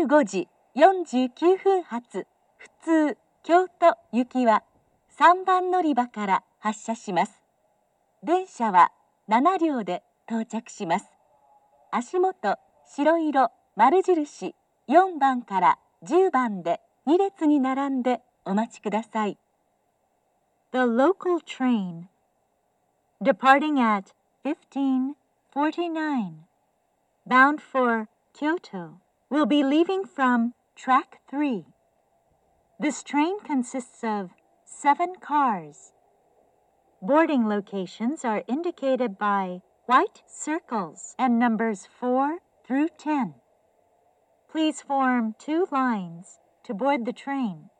15時49分発普通京都行きは3番乗り場から発車します。電車は7両で到着します。足元白色丸印4番から10番で2列に並んでお待ちください。The local train departing at 15:49 bound for Kyoto will be leaving from track 3. This train consists of 7 cars. Boarding locations are indicated by white circles and numbers 4 through 10. Please form 2 lines to board the train.